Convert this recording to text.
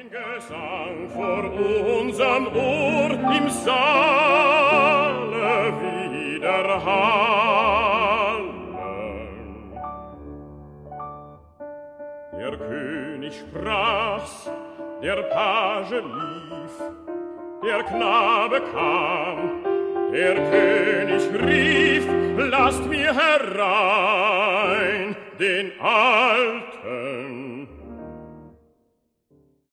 Gesang vor unserem Ohr im Saale widerhallen. Der König sprach's, der Page lief, der Knabe kam, der König rief, lasst mir herein den alten